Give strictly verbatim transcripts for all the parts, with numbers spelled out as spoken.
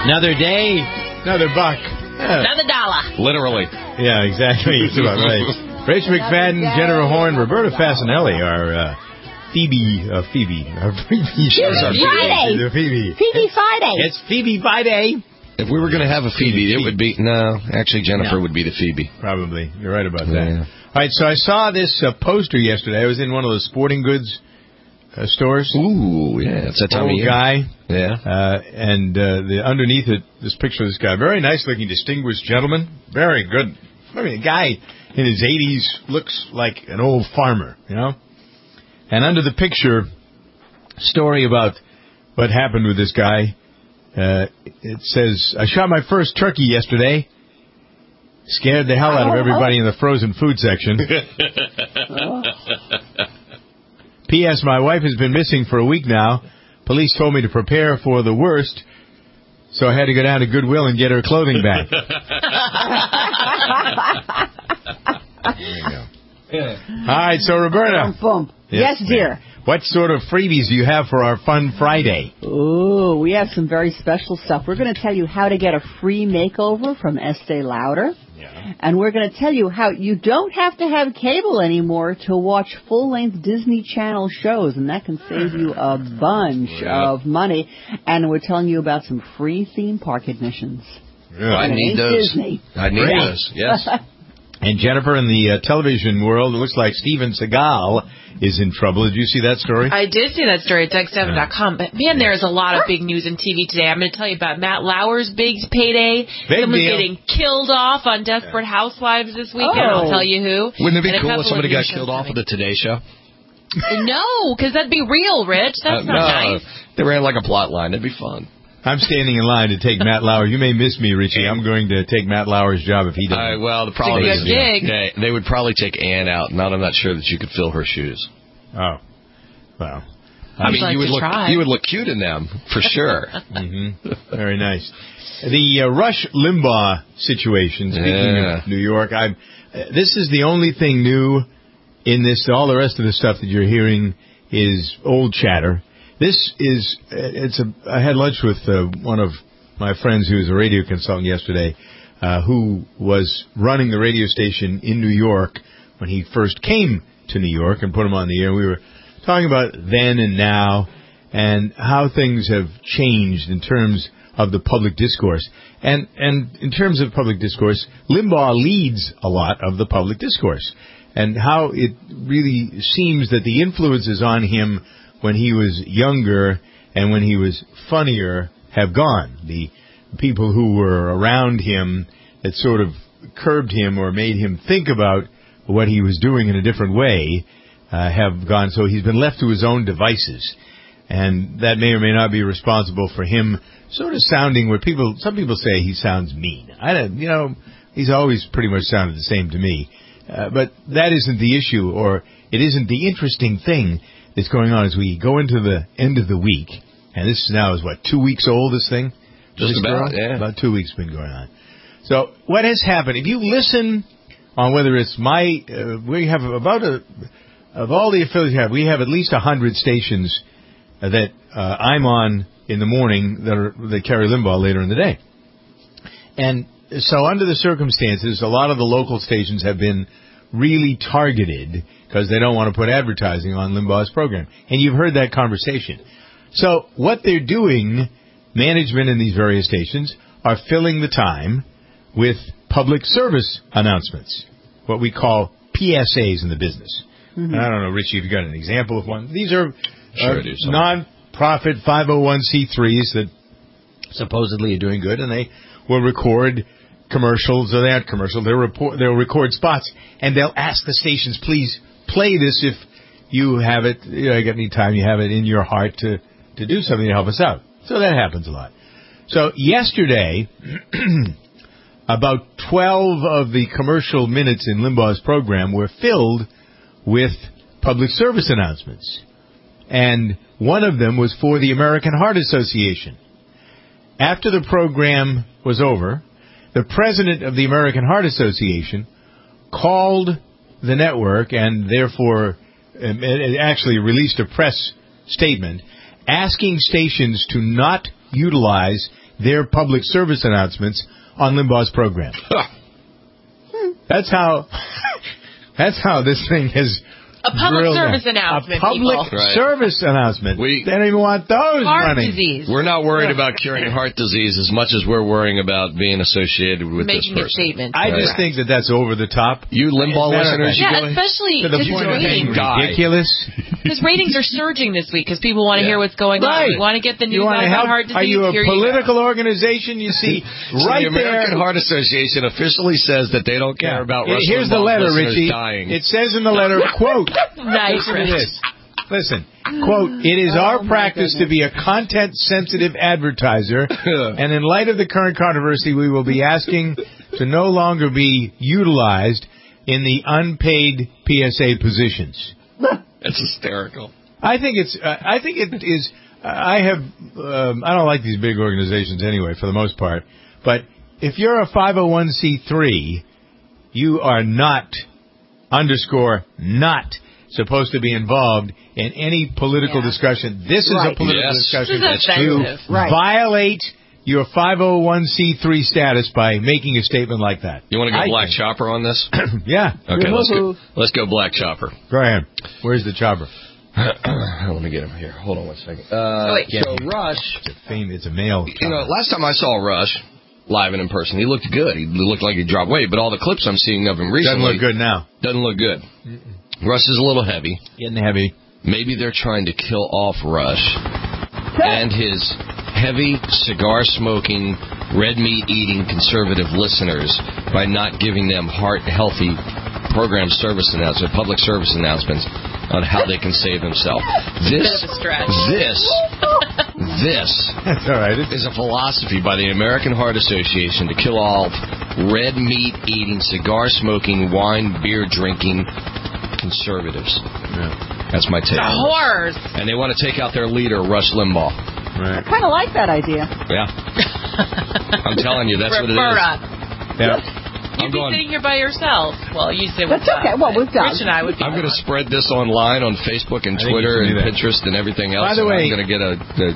Another day, another buck. Yeah. Another dollar. Literally. Yeah, exactly. That's about right. Rich McFadden, Jennifer Horn, Roberta Fasanelli are uh, Phoebe, uh, Phoebe, uh, Phoebe. Friday. Phoebe. Phoebe Friday. It's Phoebe Friday. If we were going to have a Phoebe, Phoebe, it would be, no, actually Jennifer no. would be the Phoebe. Probably. You're right about that. Yeah. All right, so I saw this uh, poster yesterday. I was in one of those sporting goods uh, stores. Ooh, yeah, it's that time of year. Guy. Yeah. Uh, and uh, the underneath it, this picture of this guy, very nice-looking, distinguished gentleman. Very good. I mean, a guy in his eighties looks like an old farmer, you know? And under the picture, story about what happened with this guy, uh, it says, I shot my first turkey yesterday. Scared the hell out of everybody in the frozen food section. P S. My wife has been missing for a week now. Police told me to prepare for the worst, so I had to go down to Goodwill and get her clothing back. There you go. Yeah. All right, so Roberta. Boom, boom. Yes, yes, dear. What sort of freebies do you have for our Fun Friday? Ooh, we have some very special stuff. We're going to tell you how to get a free makeover from Estee Lauder. Yeah. And we're going to tell you how you don't have to have cable anymore to watch full-length Disney Channel shows, and that can save you a bunch yeah. of money. And we're telling you about some free theme park admissions. Yeah. I need those. Disney. I need Great. those, yes. And Jennifer, in the uh, television world, it looks like Steven Seagal is in trouble. Did you see that story? I did see that story at Doug seven dot com. But, man, there's a lot of big news in T V today. I'm going to tell you about Matt Lauer's big payday. Big Someone's deal. getting killed off on Desperate Housewives this weekend. Oh. I'll tell you who. Wouldn't it be and cool if somebody got killed off coming. of the Today Show? No, because that'd be real, Rich. That's uh, not no, nice. They ran like a plot line. It'd be fun. I'm standing in line to take Matt Lauer. You may miss me, Richie. I'm going to take Matt Lauer's job if he doesn't. Uh, well, the problem is yeah, they would probably take Ann out. Not, I'm not sure that you could fill her shoes. Oh, well. I mean, like you would look try. you would look cute in them for sure. Mm-hmm. Very nice. The uh, Rush Limbaugh situation. Speaking yeah. of New York, I uh, this is the only thing new in this. All the rest of the stuff that you're hearing is old chatter. This is, it's a, I had lunch with uh, one of my friends who was a radio consultant yesterday, uh, who was running the radio station in New York when he first came to New York and put him on the air. We were talking about then and now and how things have changed in terms of the public discourse. And, and in terms of public discourse, Limbaugh leads a lot of the public discourse and how it really seems that the influences on him when he was younger and when he was funnier have gone. The people who were around him that sort of curbed him or made him think about what he was doing in a different way uh, have gone. So he's been left to his own devices. And that may or may not be responsible for him sort of sounding what people, some people say he sounds mean. I don't, you know, he's always pretty much sounded the same to me. Uh, but that isn't the issue, or it isn't the interesting thing that's going on as we go into the end of the week. And this now is, what, two weeks old, this thing? Just this about, girl? yeah. About two weeks been going on. So what has happened, if you listen on whether it's my, uh, we have about a, of all the affiliates we have, we have at least a hundred stations uh, that uh, I'm on in the morning that, are, that carry Limbaugh later in the day. And so under the circumstances, a lot of the local stations have been really targeted because they don't want to put advertising on Limbaugh's program. And you've heard that conversation. So what they're doing, management in these various stations, are filling the time with public service announcements, what we call P S As in the business. Mm-hmm. I don't know, Richie, if you've got an example of one. These are sure uh, non-profit five oh one c threes that supposedly are doing good, and they will record commercials, or they aren't commercials, they'll, report, they'll record spots, and they'll ask the stations, please play this if you have it, you know, any time you have it in your heart to, to do something to help us out. So that happens a lot. So yesterday, about twelve of the commercial minutes in Limbaugh's program were filled with public service announcements. And one of them was for the American Heart Association. After the program was over, the president of the American Heart Association called the network and therefore um, actually released a press statement asking stations to not utilize their public service announcements on Limbaugh's program. That's how. That's how this thing has. A public service out. announcement, A public people. service right. announcement. We, they don't even want those heart running. Disease. We're not worried about curing heart disease as much as we're worrying about being associated with Making this person. a statement. I right. just think that that's over the top. You Limbaugh listeners, you yeah, going especially to the his point of being ratings. ridiculous. His ratings are surging this week because people want to Yeah. hear what's going Right. on. We want to get the news You out want to about help? heart disease. Are you a Here political you organization? You see, So right the American there. Heart Association officially says that they don't care Yeah. about Here- Rush Here's the Limbaugh's letter, listeners Richie. dying. It says in the letter, quote, Nice, listen to Rich. this. Listen, quote, it is Oh, our my practice to goodness. be a content-sensitive advertiser, and in light of the current controversy, we will be asking to no longer be utilized in the unpaid P S A positions. It's hysterical. I think it's. Uh, I think it is. Uh, I have. Um, I don't like these big organizations anyway, for the most part. But if you're a five oh one c three, you are not underscore not supposed to be involved in any political Yeah. discussion. This is Right. a political Yes. discussion. This is You offensive. Right. violate your five oh one c three status by making a statement like that. You want to go I Black think. Chopper on this? Yeah. Okay, let's go. Woohoo. Let's go Black Chopper. Go ahead. Where's the chopper? Let me get him here. Hold on one second. Uh, Oh, wait. so Rush, It's a fame. It's a male. you know, last time I saw Rush live and in person, he looked good. He looked like he dropped weight, but all the clips I'm seeing of him Doesn't recently look good now. doesn't look good. Rush is a little heavy. Getting heavy. Maybe they're trying to kill off Rush and his heavy cigar smoking, red meat eating conservative listeners by not giving them heart healthy program service announcements, public service announcements on how they can save themselves. This, Bit of a stretch. this, this That's all right. It's, is a philosophy by the American Heart Association to kill off red meat eating, cigar smoking, wine, beer drinking conservatives. yeah, That's my take. The horrors. And they want to take out their leader, Rush Limbaugh. right. Kind of like that idea. Yeah. I'm telling you, that's what it is. Roberta. Yeah. I'm You'd be going. sitting here by yourself. Well, you say with That's okay. Well, with Doug. Rich and I would be. I'm going to spread this online on Facebook and I think Twitter you and should do that. Pinterest and everything else. By the and way- I'm going to get a,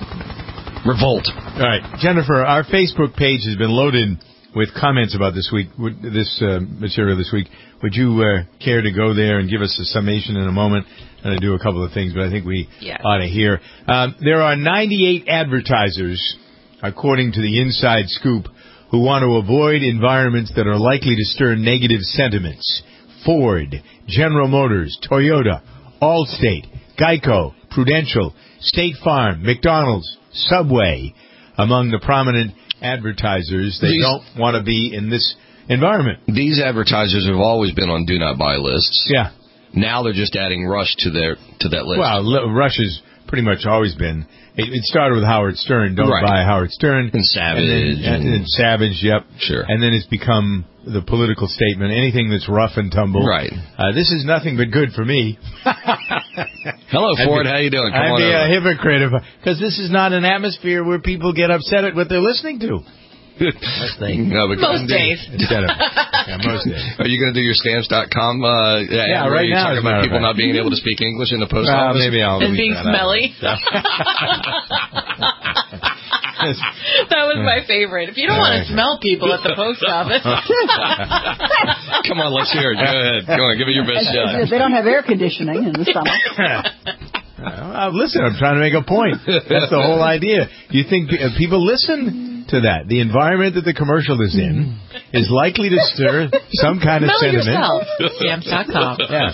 a revolt. All right, Jennifer, our Facebook page has been loaded with comments about this week, with this uh, material this week. Would you uh, care to go there and give us a summation in a moment? And I do a couple of things, but I think we Yeah. ought to hear. Um, there are ninety-eight advertisers, according to the Inside Scoop, who want to avoid environments that are likely to stir negative sentiments. Ford, General Motors, Toyota, Allstate, Geico, Prudential, State Farm, McDonald's, Subway, among the prominent advertisers. They These- don't want to be in this environment. These advertisers have always been on do not buy lists. Yeah. Now they're just adding Rush to their to that list. Well, L- Rush has pretty much always been. It, it started with Howard Stern. Don't Right. buy Howard Stern. And Savage. And then, and, and- and Savage, yep. Sure. And then it's become the political statement. Anything that's rough and tumble. Right. Uh, this is nothing but good for me. Hello, Ford. I'd be- How you doing? Come I'd on be over. a hypocrite because this is not an atmosphere where people get upset at what they're listening to. No, but Most days. Instead of, yeah, most days. Are you going to do your stamps dot com? Uh, Yeah, where right you now, talk as a matter about of people fact. not being able to speak English in the post Well, office? maybe I'll And leave being that out. smelly. That was my favorite. If you don't want to smell people at the post office. Come on, let's hear it. Go ahead. Go on, give it your best shot. They don't have air conditioning in the summer. Uh, listen, I'm trying to make a point. That's the whole idea. Do you think pe- uh, people listen to that? The environment that the commercial is in is likely to stir some kind of Smell sentiment. yourself. Stamps dot com. Yeah.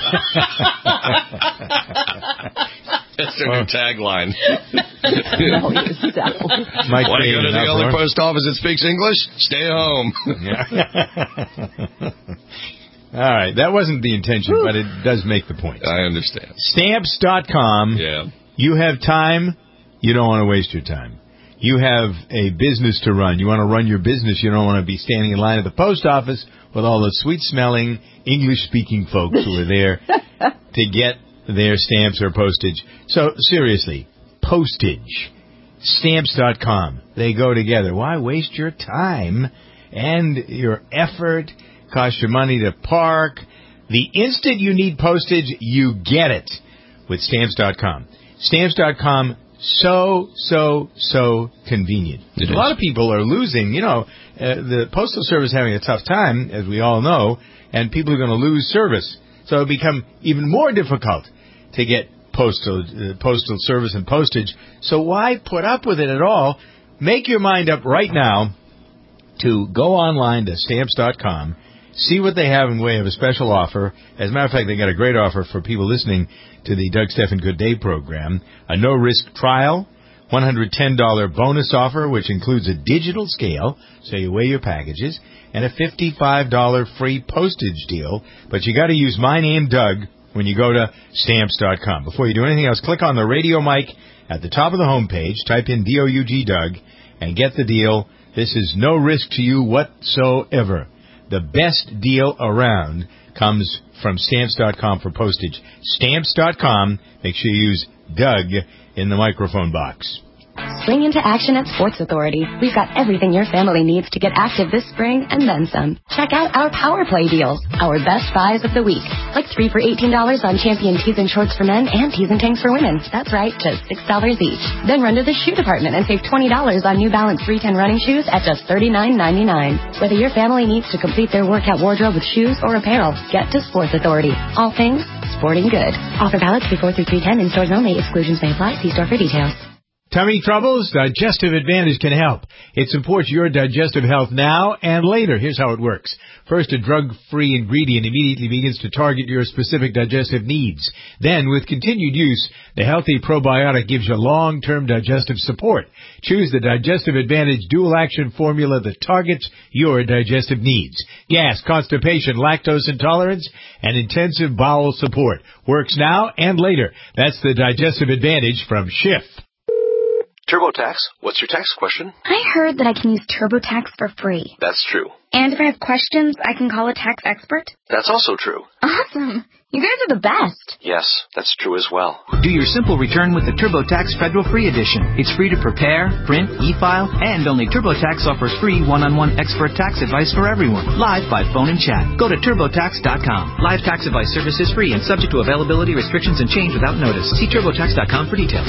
That's their new tagline. Smell yourself. Mike Want to go to the Payne, only uproar. post office that speaks English? Stay home. Yeah. All right, that wasn't the intention, but it does make the point. I understand. Stamps dot com. Yeah. You have time. You don't want to waste your time. You have a business to run. You want to run your business. You don't want to be standing in line at the post office with all the sweet-smelling, English-speaking folks who are there to get their stamps or postage. So, seriously, postage. Stamps dot com. They go together. Why waste your time and your effort? Cost you money to park. The instant you need postage, you get it with Stamps dot com. Stamps dot com so, so, so convenient. It a is. lot of people are losing, you know, uh, the Postal Service having a tough time, as we all know, and people are going to lose service. So it become even more difficult to get postal uh, postal service and postage. So why put up with it at all? Make your mind up right now to go online to stamps dot com, see what they have in way of a special offer. As a matter of fact, they got a great offer for people listening to the Doug Stephan Good Day program. A no-risk trial, one hundred ten dollars bonus offer, which includes a digital scale, so you weigh your packages, and a fifty-five dollars free postage deal. But you got to use my name, Doug, when you go to stamps dot com. Before you do anything else, click on the radio mic at the top of the homepage, type in D O U G Doug, and get the deal. This is no risk to you whatsoever. The best deal around comes from stamps dot com for postage. stamps dot com. Make sure you use Doug in the microphone box. Spring into action at Sports Authority. We've got everything your family needs to get active this spring and then some. Check out our Power Play deals, our best buys of the week. Like three for eighteen dollars on Champion tees and shorts for men and tees and tanks for women. That's right, just six dollars each. Then run to the shoe department and save twenty dollars on New Balance three ten running shoes at just thirty-nine ninety-nine. Whether your family needs to complete their workout wardrobe with shoes or apparel, get to Sports Authority. All things sporting good. Offer valid before through three ten in stores only. Exclusions may apply. See store for details. Tummy troubles? Digestive Advantage can help. It supports your digestive health now and later. Here's how it works. First, a drug-free ingredient immediately begins to target your specific digestive needs. Then, with continued use, the healthy probiotic gives you long-term digestive support. Choose the Digestive Advantage dual-action formula that targets your digestive needs. Gas, constipation, lactose intolerance, and intensive bowel support. Works now and later. That's the Digestive Advantage from Schiff. TurboTax, what's your tax question? I heard that I can use TurboTax for free. That's true. And if I have questions, I can call a tax expert? That's also true. Awesome. You guys are the best. Yes, that's true as well. Do your simple return with the TurboTax Federal Free Edition. It's free to prepare, print, e-file, and only TurboTax offers free one-on-one expert tax advice for everyone, live by phone and chat. Go to turbo tax dot com. Live tax advice service is free and subject to availability, restrictions, and change without notice. See turbo tax dot com for details.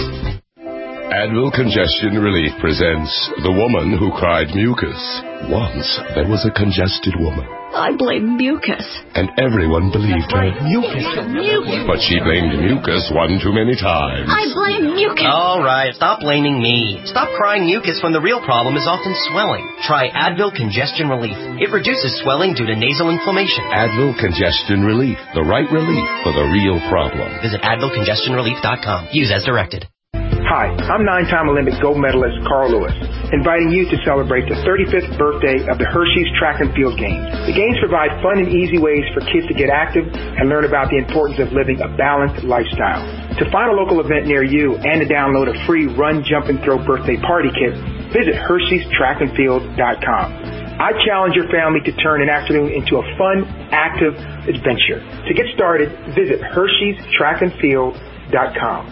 Advil Congestion Relief presents The Woman Who Cried Mucus. Once, there was a congested woman. I blame mucus. And everyone believed her. Mucus. Mucus. But she blamed mucus one too many times. I blame mucus. All right, stop blaming me. Stop crying mucus when the real problem is often swelling. Try Advil Congestion Relief. It reduces swelling due to nasal inflammation. Advil Congestion Relief. The right relief for the real problem. Visit advil congestion relief dot com. Use as directed. Hi, I'm nine-time Olympic gold medalist Carl Lewis, inviting you to celebrate the thirty-fifth birthday of the Hershey's Track and Field Games. The games provide fun and easy ways for kids to get active and learn about the importance of living a balanced lifestyle. To find a local event near you and to download a free Run, Jump, and Throw birthday party kit, visit Hershey's Track and Field dot com. I challenge your family to turn an afternoon into a fun, active adventure. To get started, visit Hershey's Track and Field dot com.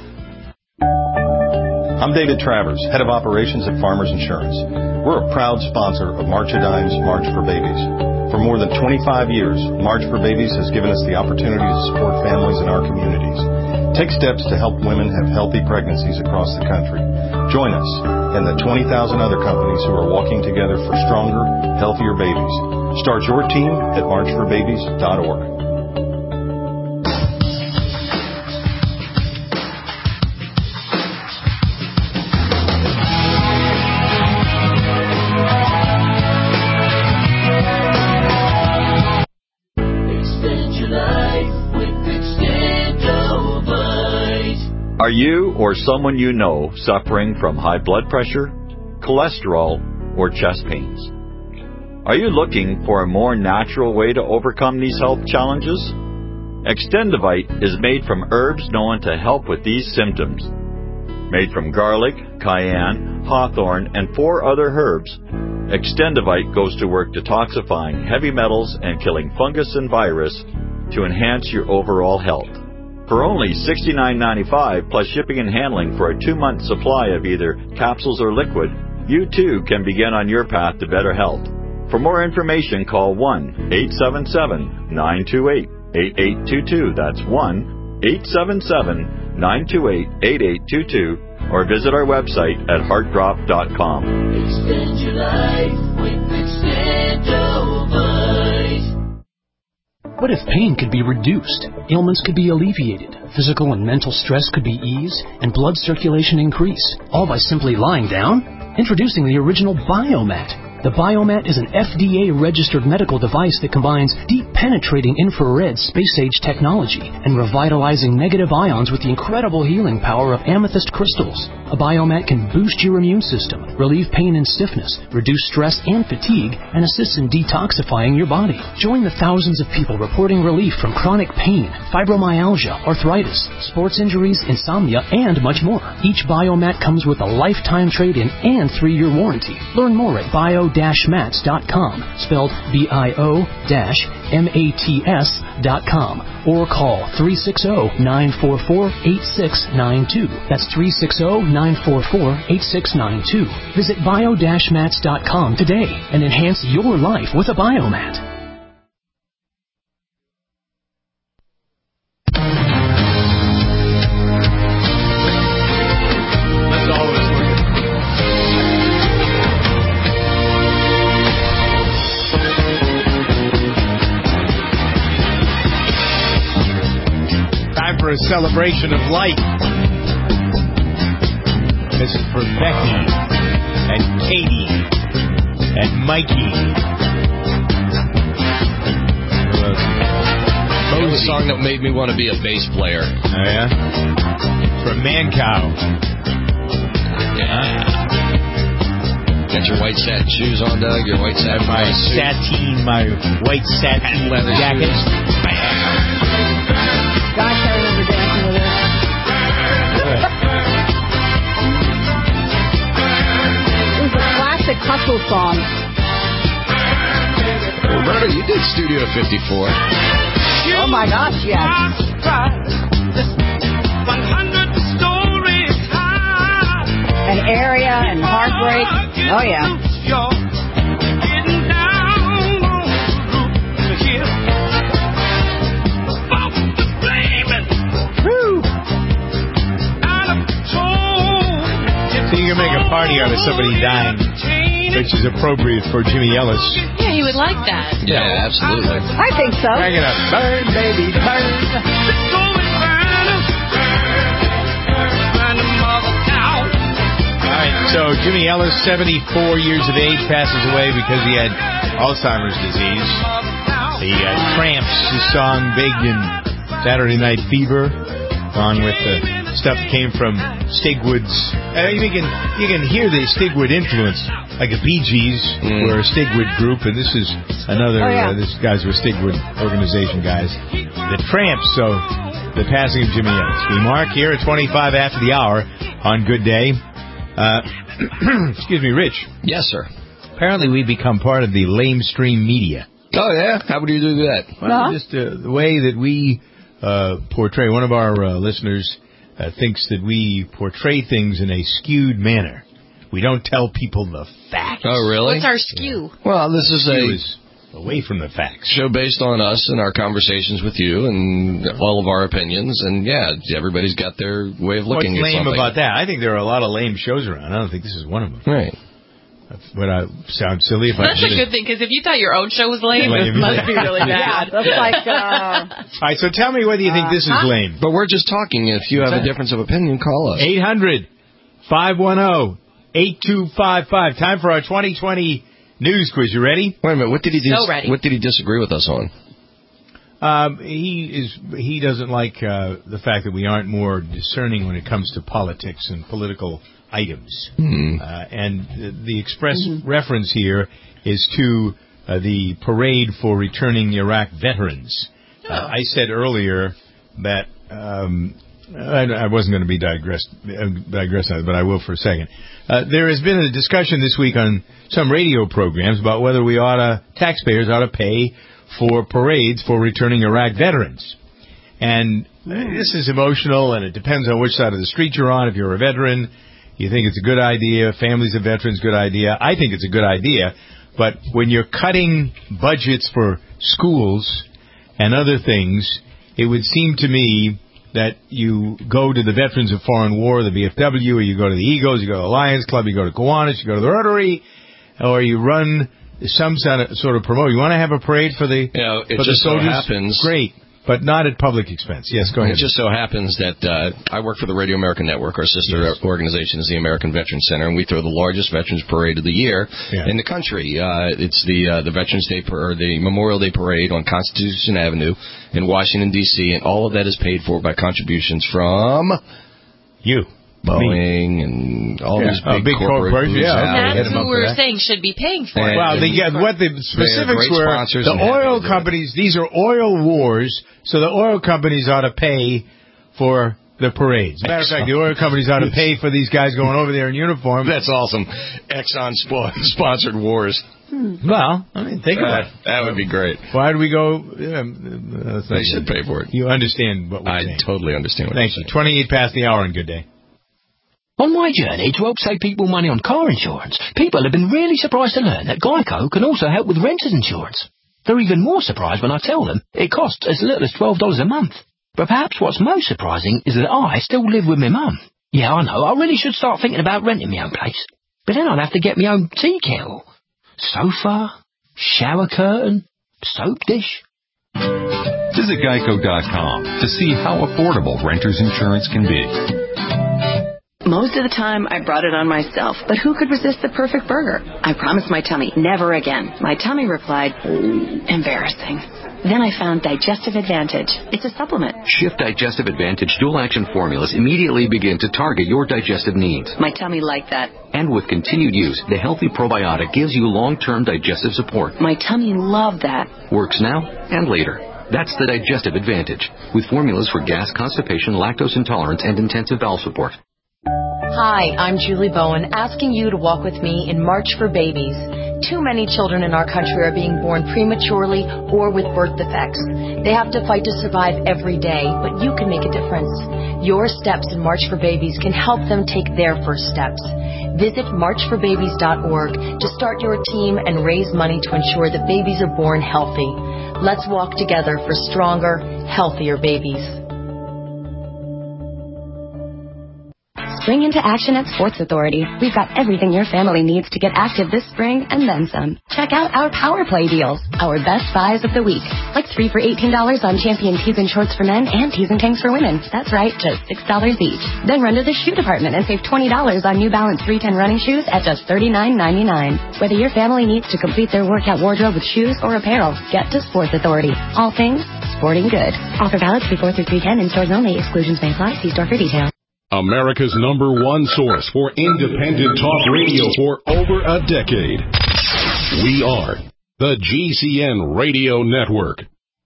I'm David Travers, Head of Operations at Farmers Insurance. We're a proud sponsor of March of Dimes, March for Babies. For more than twenty-five years, March for Babies has given us the opportunity to support families in our communities. Take steps to help women have healthy pregnancies across the country. Join us and the twenty thousand other companies who are walking together for stronger, healthier babies. Start your team at march for babies dot org. Are you or someone you know suffering from high blood pressure, cholesterol, or chest pains? Are you looking for a more natural way to overcome these health challenges? Extendivite is made from herbs known to help with these symptoms. Made from garlic, cayenne, hawthorn, and four other herbs, Extendivite goes to work detoxifying heavy metals and killing fungus and virus to enhance your overall health. For only sixty-nine ninety-five plus shipping and handling for a two-month supply of either capsules or liquid, you too can begin on your path to better health. For more information, call one eight seven seven, nine two eight, eight eight two two. That's one eight seven seven, nine two eight, eight eight two two. or visit our website at heart drop dot com. Extend your life with Extendovite. What if pain could be reduced, ailments could be alleviated, physical and mental stress could be eased, and blood circulation increase, all by simply lying down? Introducing the original Biomat. The Biomat is an F D A-registered medical device that combines deep-penetrating infrared space-age technology and revitalizing negative ions with the incredible healing power of amethyst crystals. A Biomat can boost your immune system, relieve pain and stiffness, reduce stress and fatigue, and assists in detoxifying your body. Join the thousands of people reporting relief from chronic pain, fibromyalgia, arthritis, sports injuries, insomnia, and much more. Each Biomat comes with a lifetime trade-in and three-year warranty. Learn more at bio mats dot com, spelled B I O M A T S dot com, or call three six zero, nine four four, eight six nine two. That's three six zero, nine four four, eight six nine two. Visit bio mats dot com today and enhance your life with a Biomat. For a celebration of life. This is for Becky and Katie and Mikey. That was a song that made me want to be a bass player. Oh, yeah? For Mancow. Yeah. Got your white satin shoes on, Doug? Your white satin my suit? sateen, my white satin leather jacket. Gosh, I remember dancing with it. It was a classic hustle song. Roberta, you did Studio fifty-four. Oh my gosh, yes. An Area and Heartbreak. Oh yeah. So you can make a party out of somebody dying, which is appropriate for Jimmy Ellis. Yeah, he would like that. Yeah, absolutely. I think so. Bring it up. Burn, baby, burn. All right, so Jimmy Ellis, seventy-four years of age, passes away because he had Alzheimer's disease. The uh, Tramps, his song big in Saturday Night Fever, on with the stuff that came from Stigwood's. Uh, you can you can hear the Stigwood influence, like the Bee Gees mm. were a Stigwood group, and this is another. Oh, yeah. uh, this guys were Stigwood organization guys. The Tramps. So the passing of Jimmy Ellis. We mark here at twenty-five after the hour on Good Day. Uh, excuse me, Rich. Yes, sir. Apparently, we become part of the lamestream media. Oh yeah, how would you do that? Well, no. just uh, the way that we. Uh, portray. One of our uh, listeners uh, thinks that we portray things in a skewed manner. We don't tell people the facts. Oh, really? What's our skew? Yeah. Well, this is skew a is away from the facts. Show based on us and our conversations with you and all of our opinions. And yeah, everybody's got their way of looking What's at something. What's lame about that? I think there are a lot of lame shows around. I don't think this is one of them. Right. Would I sound silly if That's I a good thing, because if you thought your own show was lame, lame it must be really bad. Yeah, that's like, uh... All right, so tell me whether you think uh, this is huh? lame. But we're just talking. If you have a difference of opinion, call us. eight hundred, five one zero, eight two five five. Time for our twenty twenty news quiz. You ready? Wait a minute. What did he dis- so ready. What did he disagree with us on? Um, he is. He doesn't like uh, the fact that we aren't more discerning when it comes to politics and political items. Mm-hmm. Uh, and the express mm-hmm. reference here is to uh, the parade for returning Iraq veterans. Oh. Uh, I said earlier that um, I, I wasn't going to be digress, digress on it, but I will for a second. Uh, there has been a discussion this week on some radio programs about whether we ought to, taxpayers ought to pay for parades for returning Iraq veterans. And mm. this is emotional, and it depends on which side of the street you're on. If you're a veteran, you think it's a good idea. Families of veterans, good idea. I think it's a good idea. But when you're cutting budgets for schools and other things, it would seem to me that you go to the Veterans of Foreign War, the V F W, or you go to the Eagles, you go to the Lions Club, you go to Kiwanis, you go to the Rotary, or you run some sort of, sort of promote. You want to have a parade for the, you know, it for just the soldiers? So happens, great. But not at public expense. Yes, go ahead. It just so happens that uh, I work for the Radio American Network. Our sister yes. organization is the American Veterans Center, and we throw the largest Veterans Parade of the year yeah. in the country. Uh, it's the uh, the Veterans Day or the Memorial Day Parade on Constitution Avenue in Washington D C, and all of that is paid for by contributions from you. Boeing and all yeah. these big, uh, big corporations. Yeah, that's who we're saying should be paying for it. Well, the, yeah, what the specifics were, the oil companies, these are oil wars, so the oil companies ought to pay for the parades. As a matter of fact, the oil companies ought to pay for these guys going over there in uniform. That's awesome. Exxon sponsored wars. Well, I mean, think uh, about it. That would be great. Why do we go? Uh, they should pay for it. You understand what we're I saying. I totally understand what Thank you're you. twenty-eight past the hour, and good day. On my journey to help save people money on car insurance, people have been really surprised to learn that Geico can also help with renter's insurance. They're even more surprised when I tell them it costs as little as twelve dollars a month. But perhaps what's most surprising is that I still live with my mum. Yeah, I know, I really should start thinking about renting my own place. But then I'd have to get my own tea kettle, sofa, shower curtain, soap dish. Visit Geico dot com to see how affordable renter's insurance can be. Most of the time, I brought it on myself, but who could resist the perfect burger? I promised my tummy, never again. My tummy replied, embarrassing. Then I found Digestive Advantage. It's a supplement. Shift Digestive Advantage dual action formulas immediately begin to target your digestive needs. My tummy liked that. And with continued use, the healthy probiotic gives you long-term digestive support. My tummy loved that. Works now and later. That's the Digestive Advantage, with formulas for gas, constipation, lactose intolerance, and intensive bowel support. Hi, I'm Julie Bowen, asking you to walk with me in March for Babies. Too many children in our country are being born prematurely or with birth defects. They have to fight to survive every day, but you can make a difference. Your steps in March for Babies can help them take their first steps. Visit march for babies dot org to start your team and raise money to ensure that babies are born healthy. Let's walk together for stronger, healthier babies. Spring into action at Sports Authority. We've got everything your family needs to get active this spring and then some. Check out our Power Play deals, our best buys of the week. Like three for eighteen dollars on Champion tees and shorts for men and tees and tanks for women. That's right, just six dollars each. Then run to the shoe department and save twenty dollars on New Balance three ten running shoes at just thirty-nine ninety-nine. Whether your family needs to complete their workout wardrobe with shoes or apparel, get to Sports Authority. All things sporting good. Offer valid three four through three ten in stores only. Exclusions may apply. See store for details. America's number one source for independent talk radio for over a decade. We are the G C N Radio Network.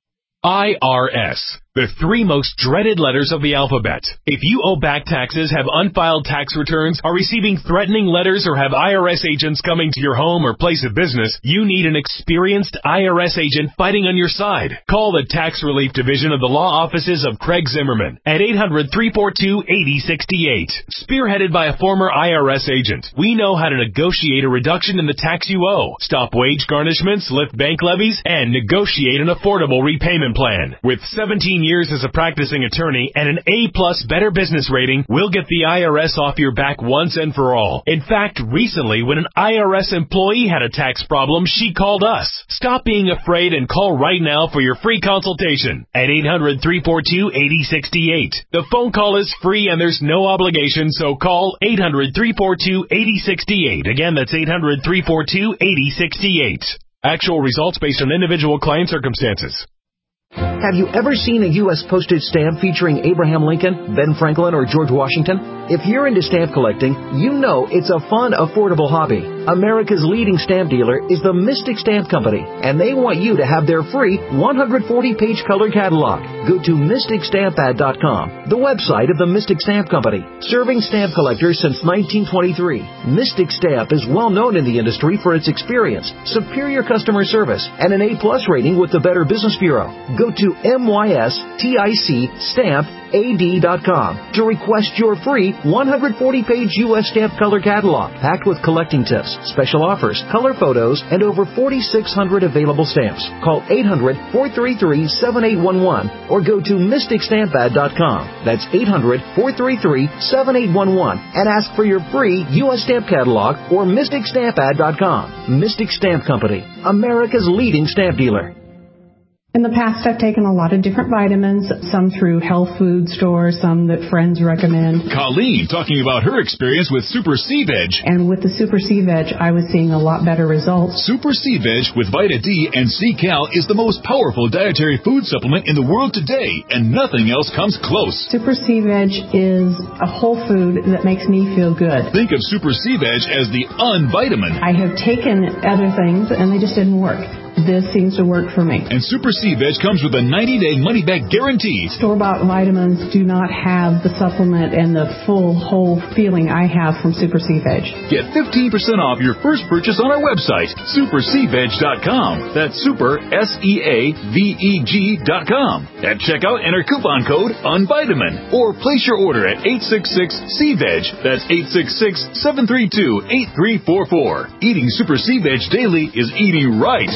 I R S, the three most dreaded letters of the alphabet. If you owe back taxes, have unfiled tax returns, are receiving threatening letters, or have I R S agents coming to your home or place of business, you need an experienced I R S agent fighting on your side. Call the Tax Relief Division of the Law Offices of Craig Zimmerman at eight hundred, three four two, eight zero six eight. Spearheaded by a former I R S agent, we know how to negotiate a reduction in the tax you owe, stop wage garnishments, lift bank levies, and negotiate an affordable repayment plan. With seventeen years as a practicing attorney and an A-plus Better Business rating, we'll get the I R S off your back once and for all. In fact, recently, when an I R S employee had a tax problem, she called us. Stop being afraid and call right now for your free consultation at eight hundred, three four two, eight zero six eight. The phone call is free and there's no obligation, so call eight hundred, three four two, eight zero six eight. Again, that's eight hundred, three four two, eight zero six eight. Actual results based on individual client circumstances. Have you ever seen a U S postage stamp featuring Abraham Lincoln, Ben Franklin, or George Washington? If you're into stamp collecting, you know it's a fun, affordable hobby. America's leading stamp dealer is the Mystic Stamp Company, and they want you to have their free one hundred forty page color catalog. Go to mystic stamp ad dot com, the website of the Mystic Stamp Company, serving stamp collectors since nineteen twenty-three. Mystic Stamp is well known in the industry for its experience, superior customer service, and an A-plus rating with the Better Business Bureau. Go to M Y S T I C stamp A D dot com to request your free one hundred forty page U S Stamp Color Catalog, packed with collecting tips, special offers, color photos, and over forty-six hundred available stamps. Call eight hundred, four three three, seven eight one one or go to mystic stamp ad dot com. That's eight hundred, four three three, seven eight one one and ask for your free U S Stamp Catalog or mystic stamp ad dot com. Mystic Stamp Company, America's leading stamp dealer. In the past, I've taken a lot of different vitamins, some through health food stores, some that friends recommend. Colleen talking about her experience with Super C-Veg. And with the Super C-Veg, I was seeing a lot better results. Super C-Veg with Vita D and C-Cal is the most powerful dietary food supplement in the world today, and nothing else comes close. Super C-Veg is a whole food that makes me feel good. Think of Super C-Veg as the unvitamin. I have taken other things, and they just didn't work. This seems to work for me. And Super C-Veg comes with a ninety day money-back guarantee. Store-bought vitamins do not have the supplement and the full, whole feeling I have from Super C-Veg. Get fifteen percent off your first purchase on our website, super c veg dot com. That's super, S E A V E G dot com. At checkout, enter coupon code UNVITAMIN. Or place your order at eight six six C veg. That's eight six six, seven three two, eight three four four. Eating Super C-Veg daily is eating right.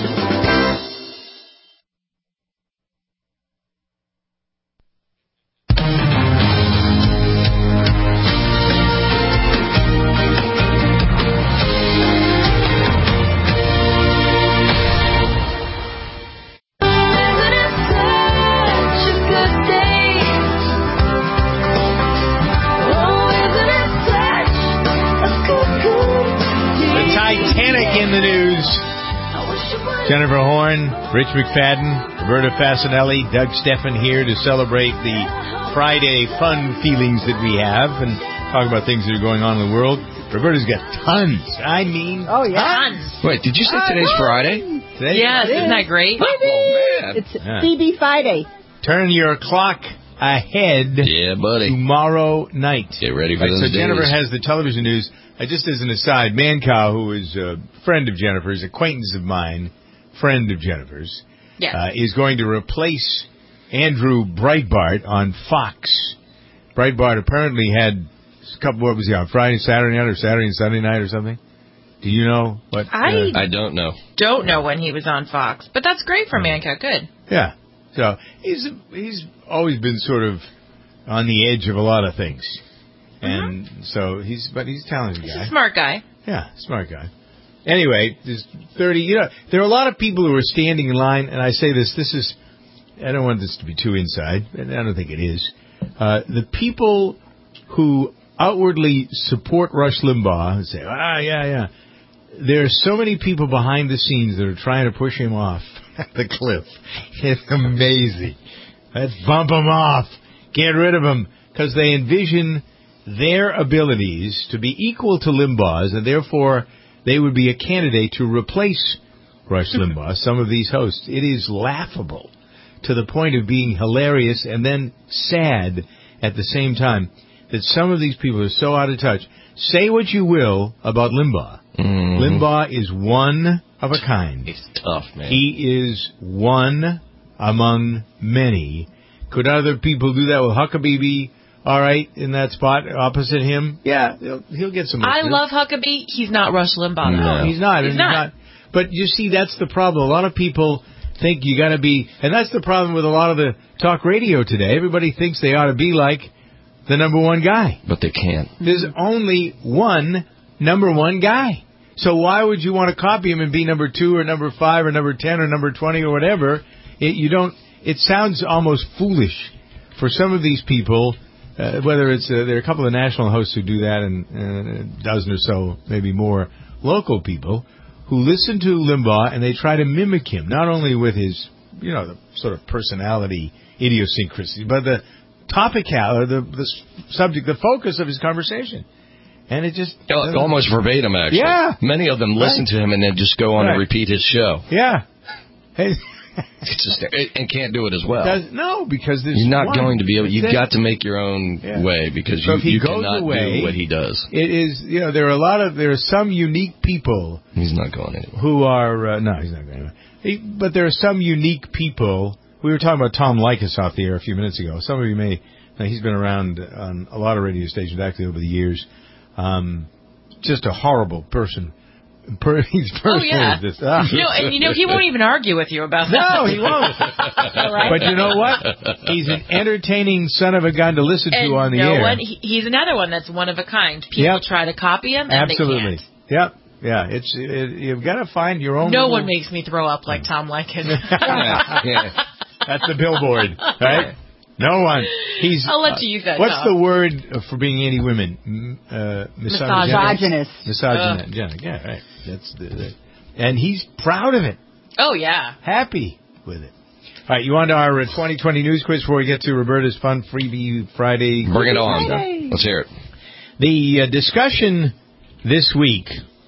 Jennifer Horn, Rich McFadden, Roberta Fasanelli, Doug Steffen here to celebrate the Friday fun feelings that we have and talk about things that are going on in the world. Roberta's got tons. I mean, oh yeah, tons. Wait, did you say today's Friday? Today? Yes, isn't that great? Oh, man. It's Yeah. C B Friday. Turn your clock ahead. Yeah, buddy. Tomorrow night. Get ready for Right, those so Jennifer days. has the television news. Uh, just as an aside, Mancow, who is a friend of Jennifer's, acquaintance of mine, friend of Jennifer's, Yes. uh, is going to replace Andrew Breitbart on Fox. Breitbart apparently had a couple, what was he on, Friday, Saturday night, or Saturday and Sunday night or something? Do you know what? I- uh, I don't know. Don't know when he was on Fox, but that's great for Mancow. Good. Yeah. So he's he's always been sort of on the edge of a lot of things, and mm-hmm. so he's but he's a talented He's guy. a smart guy. Yeah, smart guy. Anyway, there's thirty. You know, there are a lot of people who are standing in line, and I say this. This is. I don't want this to be too inside, and I don't think it is. Uh, the people who outwardly support Rush Limbaugh and say, "Ah, yeah, yeah." There are so many people behind the scenes that are trying to push him off the cliff. It's amazing. Let's bump him off. Get rid of him. Because they envision their abilities to be equal to Limbaugh's, and therefore they would be a candidate to replace Rush Limbaugh, some of these hosts. It is laughable to the point of being hilarious and then sad at the same time that some of these people are so out of touch. Say what you will about Limbaugh. Mm-hmm. Limbaugh is one of a kind. He's tough, man. He is one among many. Could other people do that with Huckabee? All right, in that spot opposite him? Yeah, he'll, he'll get some listeners. I love Huckabee. He's not Rush Limbaugh. No, though. he's not. He's he's not. not. But you see, that's the problem. A lot of people think you got to be, and that's the problem with a lot of the talk radio today. Everybody thinks they ought to be like the number one guy. But they can't. There's only one number one guy. So why would you want to copy him and be number two or number five or number ten or number twenty or whatever? It, you don't. It sounds almost foolish for some of these people. Uh, whether it's uh, there are a couple of national hosts who do that, and uh, a dozen or so, maybe more, local people who listen to Limbaugh and they try to mimic him, not only with his, you know, the sort of personality idiosyncrasy, but the topical, or the the subject, the focus of his conversation. And it just... Almost verbatim, actually. Yeah. Many of them listen right. to him and then just go on right. and repeat his show. Yeah. Hey. It's just, and can't do it as well. Does, no, because there's You're not one. going to be able... You've That's got it. to make your own yeah. way because so you, you goes cannot away, do what he does. It is, you know, there are a lot of... There are some unique people... He's not going anywhere. Who are... Uh, no, he's not going anywhere. He, but there are some unique people we were talking about Tom Likas off the air a few minutes ago. Some of you may, uh, he's been around on a lot of radio stations actually over the years. Um, just a horrible person. Per, he's oh yeah, this. Ah. You know, and you know he won't even argue with you about that. No, he won't. Right. But you know what? He's an entertaining son of a gun to listen and to on the no air. One, he, he's another one that's one of a kind. People yep. try to copy him, and absolutely. they can't. Yep. Yeah, it's it, you've got to find your own. No little... one makes me throw up like Tom Likas. yeah, yeah. That's the billboard, right? No one. He's. I'll let you use that. What's Tom. the word for being anti-women? Uh, misogynist. Misogynist. Yeah, right. That's the, the. And he's proud of it. Oh yeah. Happy with it. All right, you on to our uh, twenty twenty news quiz before we get to Roberta's fun freebie Friday. Bring it on. Friday. Let's hear it. The uh, discussion this week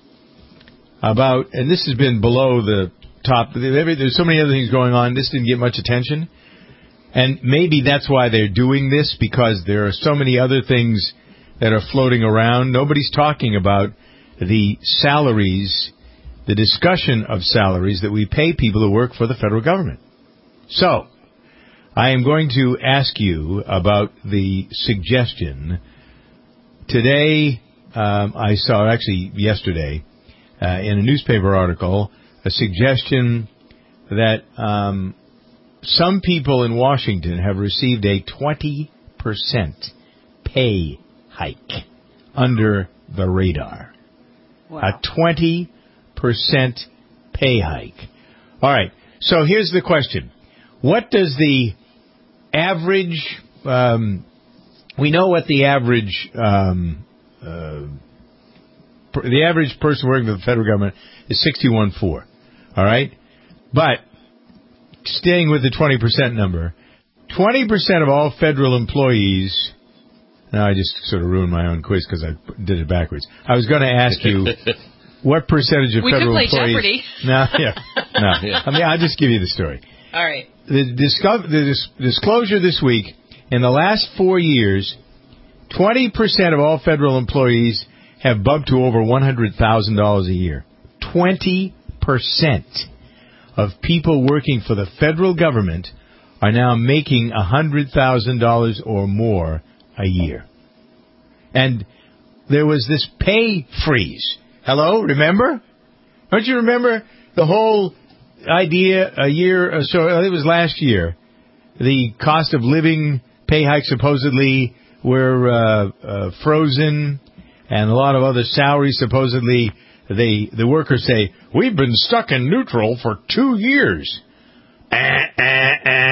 about, and this has been below the top. There's so many other things going on. This didn't get much attention. And maybe that's why they're doing this, because there are so many other things that are floating around. Nobody's talking about the salaries, the discussion of salaries that we pay people who work for the federal government. So, I am going to ask you about the suggestion. Today, um, I saw, actually yesterday, uh, in a newspaper article, a suggestion that um, some people in Washington have received a twenty percent pay hike under the radar. Wow. A twenty percent pay hike. All right, so here's the question. What does the average, um, we know what the average, um, uh, per, the average person working for the federal government is sixty-one point four. All right? But, staying with the twenty percent number, twenty percent of all federal employees, now I just sort of ruined my own quiz because I did it backwards. I was going to ask you, what percentage of we federal could play employees... Jeopardy. No, yeah, no. Yeah. I mean, I'll just give you the story. All right. The, discover, the dis- disclosure this week, in the last four years, twenty percent of all federal employees have bumped to over one hundred thousand dollars a year. twenty percent of people working for the federal government are now making one hundred thousand dollars or more a year. And there was this pay freeze. Hello, remember? Don't you remember the whole idea a year or so, it was last year, the cost of living pay hikes supposedly were uh, uh, frozen, and a lot of other salaries supposedly, they, the workers say, we've been stuck in neutral for two years. Uh, uh, uh.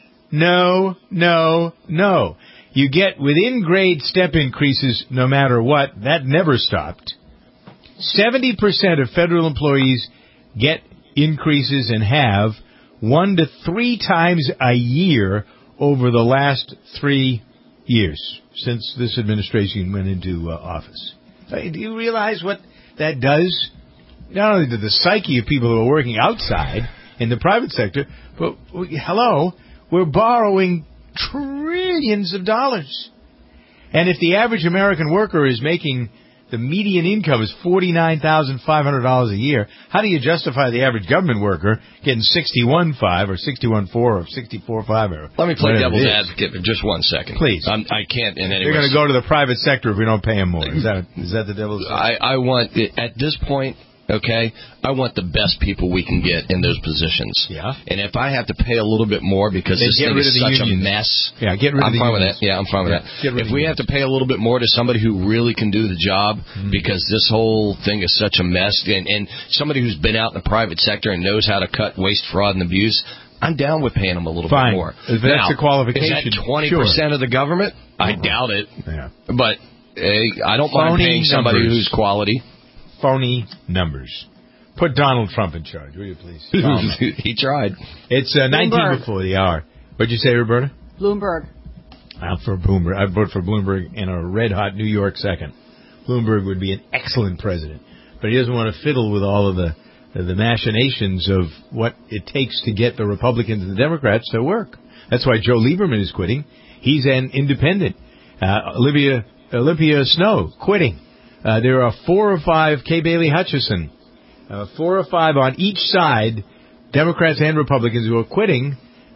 No, no, no. You get within grade step increases no matter what. That never stopped. seventy percent of federal employees get increases and have one to three times a year over the last three years since this administration went into uh, office. Uh, do you realize what that does? Not only to the psyche of people who are working outside in the private sector, but, hello, we're borrowing trillions of dollars. And if the average American worker is making, the median income is forty-nine thousand five hundred dollars a year, how do you justify the average government worker getting sixty-one point five or sixty-one point four or sixty-four point five? Or Let me play devil's advocate for just one second. Please. I'm, I can't in any way. They're going to go to the private sector if we don't pay them more. Is that, is that the devil's advocate? I, I want, at this point, okay, I want the best people we can get in those positions. Yeah. And if I have to pay a little bit more because Then this get thing rid is of the such unions. a mess, Yeah, get rid of I'm the fine with unions. that. Yeah, I'm fine with Yeah, get rid that. If of we the have to pay a little bit more to somebody who really can do the job mm. because this whole thing is such a mess, and, and somebody who's been out in the private sector and knows how to cut waste, fraud, and abuse, I'm down with paying them a little Fine. bit more. If that's now, a qualification, is that twenty percent sure. of the government? I Uh-huh. doubt it. Yeah. But uh, I don't Phony mind paying somebody numbers. who's quality. Phony numbers. Put Donald Trump in charge, will you please? He tried. It's uh, nineteen Bloomberg. before the hour. What'd you say, Roberta? Bloomberg. I'm for Bloomberg. I'd vote for Bloomberg in a red-hot New York second. Bloomberg would be an excellent president. But he doesn't want to fiddle with all of the, the machinations of what it takes to get the Republicans and the Democrats to work. That's why Joe Lieberman is quitting. He's an independent. Uh, Olivia, Olympia Snowe, quitting. Uh, there are four or five, Kay Bailey Hutchison, uh, four or five on each side, Democrats and Republicans, who are quitting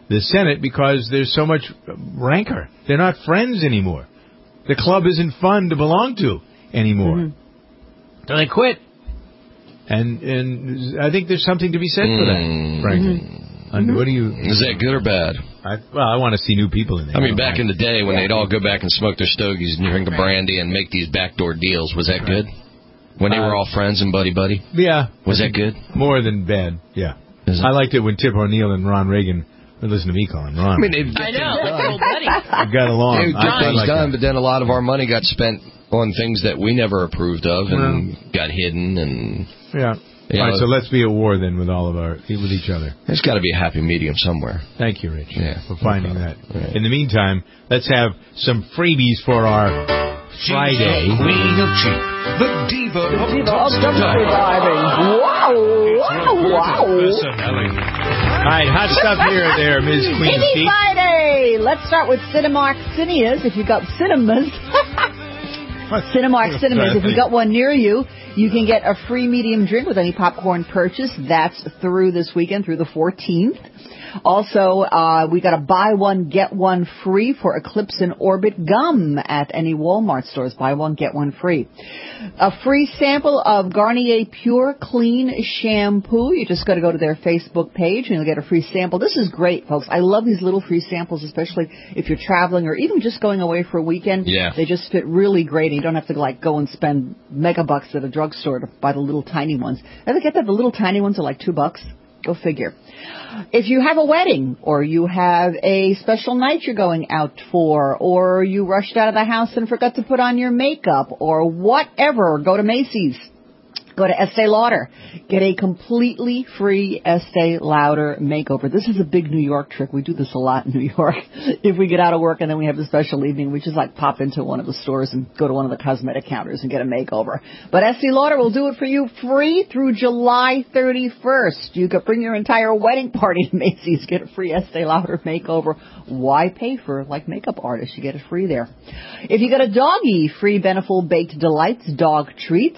the Senate because there's so much rancor. They're not friends anymore. The club isn't fun to belong to anymore. Mm-hmm. So they quit. And and I think there's something to be said for that, frankly. Mm-hmm. And what do you? Is that good or bad? I, well, I want to see new people in there. I mean, back in the day when they'd all go back and smoke their stogies and drink a brandy and make these backdoor deals, was that good? When they were all friends and buddy-buddy? Yeah. Was that good? More than bad, yeah. I liked it when Tip O'Neill and Ron Reagan, or listen to me calling Ron. I mean, they'd I know, like old buddies. got along. They would get I things like done, that. but then a lot of our money got spent on things that we never approved of and well, got hidden and... Yeah. You all know, right, so let's be at war then with all of our, with each other. There's got to be a happy medium somewhere. Thank you, Rich, yeah, for finding no that. Right. In the meantime, let's have some freebies for our Friday. She's the queen of cheap, the diva of dumpster diving. Wow, wow, wow. All right, hot stuff here there, Miz Queen Indie Steve. Friday! Let's start with Cinemark Cineas. If you've got cinemas... Cinemark Cinemas. If you've got one near you, you can get a free medium drink with any popcorn purchase. That's through this weekend, through the fourteenth. Also, uh, we got a buy one, get one free for Eclipse and Orbit gum at any Walmart stores. Buy one, get one free. A free sample of Garnier Pure Clean Shampoo. You just got to go to their Facebook page and you'll get a free sample. This is great, folks. I love these little free samples, especially if you're traveling or even just going away for a weekend. Yeah. They just fit really great. You don't have to, like, go and spend mega bucks at a drugstore to buy the little tiny ones. Ever get that? The little tiny ones are like two bucks. Go figure. If you have a wedding or you have a special night you're going out for or you rushed out of the house and forgot to put on your makeup or whatever, go to Macy's. Go to Estee Lauder. Get a completely free Estee Lauder makeover. This is a big New York trick. We do this a lot in New York. If we get out of work and then we have a special evening, we just like pop into one of the stores and go to one of the cosmetic counters and get a makeover. But Estee Lauder will do it for you free through July thirty-first. You could bring your entire wedding party to Macy's. Get a free Estee Lauder makeover. Why pay for, like, makeup artists? You get it free there. If you got a doggy, free Beneful Baked Delights dog treats.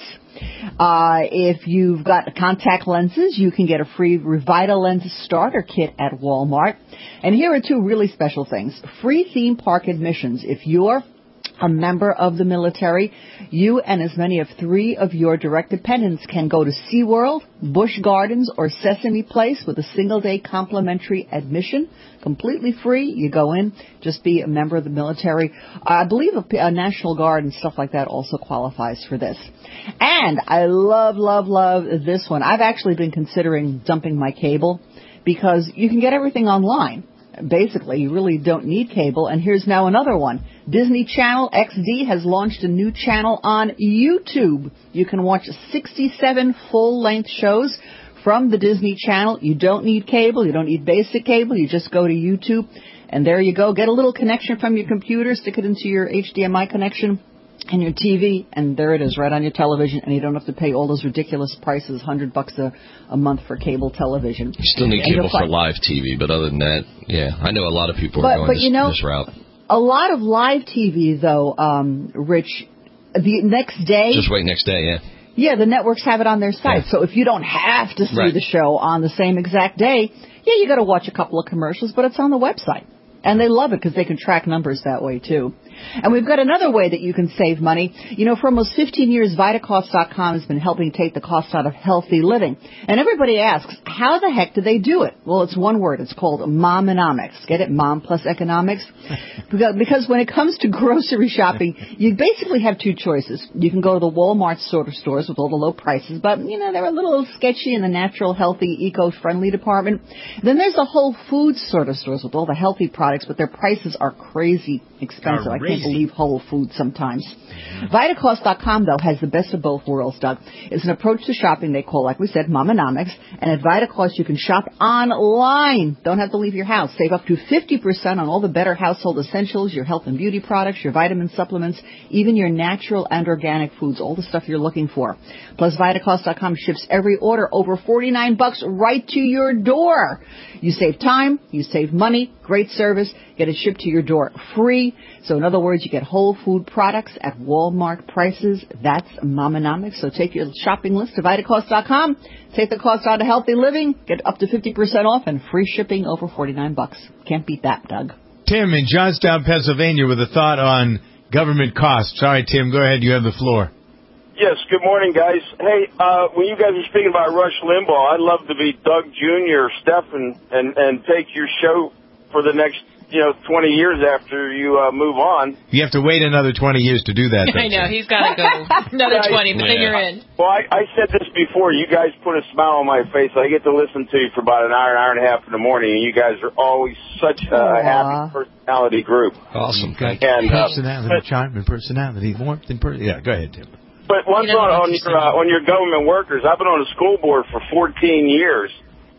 Uh, if you've got contact lenses, you can get a free Revita Lens Starter Kit at Walmart. And here are two really special things. Free theme park admissions. If you're a member of the military, you and as many of three of your direct dependents can go to SeaWorld, Busch Gardens, or Sesame Place with a single-day complimentary admission. Completely free. You go in, just be a member of the military. I believe a, a National Guard and stuff like that also qualifies for this. And I love, love, love this one. I've actually been considering dumping my cable because you can get everything online. Basically, you really don't need cable. And here's now another one. Disney Channel X D has launched a new channel on YouTube. You can watch sixty-seven full-length shows from the Disney Channel. You don't need cable. You don't need basic cable. You just go to YouTube, and there you go. Get a little connection from your computer. Stick it into your H D M I connection and your T V, and there it is, right on your television, and you don't have to pay all those ridiculous prices, one hundred bucks a, a month for cable television. You still need and cable for live T V, but other than that, yeah, I know a lot of people but, are going but, this, you know, this route. A lot of live T V, though, um, Rich, the next day... Just wait next day, yeah. Yeah, the networks have it on their site. Yeah. So if you don't have to see right. the show on the same exact day, yeah, you got to watch a couple of commercials, but it's on the website. And they love it because they can track numbers that way, too. And we've got another way that you can save money. You know, for almost fifteen years, Vitacost dot com has been helping take the cost out of healthy living. And everybody asks, how the heck do they do it? Well, it's one word. It's called Momonomics. Get it? Mom plus economics. Because when it comes to grocery shopping, you basically have two choices. You can go to the Walmart sort of stores with all the low prices, but, you know, they're a little sketchy in the natural, healthy, eco-friendly department. Then there's the Whole Foods sort of stores with all the healthy products, but their prices are crazy expensive. I can't believe Whole Foods sometimes. Mm-hmm. Vitacost dot com, though, has the best of both worlds, Doug. It's an approach to shopping they call, like we said, Momonomics. And at Vitacost, you can shop online. Don't have to leave your house. Save up to fifty percent on all the better household essentials, your health and beauty products, your vitamin supplements, even your natural and organic foods, all the stuff you're looking for. Plus, Vitacost dot com ships every order over forty-nine bucks right to your door. You save time, you save money, great service, stores, get it shipped to your door free. So in other words, you get whole food products at Walmart prices. That's Momonomics. So take your shopping list to Vitacost dot com. Take the cost out of healthy living. Get up to fifty percent off and free shipping over forty-nine bucks. Can't beat that, Doug. Tim in Johnstown, Pennsylvania, with a thought on government costs. All right, Tim, go ahead. You have the floor. Yes, good morning, guys. Hey, uh, when you guys are speaking about Rush Limbaugh, I'd love to be Doug Junior or Stephen and, and take your show for the next, you know, twenty years after you uh, move on. You have to wait another twenty years to do that. I know, he's got to go another twenty, but then you're in. Well, I, I said this before. You guys put a smile on my face. I get to listen to you for about an hour, an hour and a half in the morning, and you guys are always such a Aww. happy personality group. Awesome. Thank you. And, uh, personality, charm, and personality, warmth, and per- yeah, go ahead, Tim. But one thing on your uh, on your government workers, I've been on a school board for fourteen years,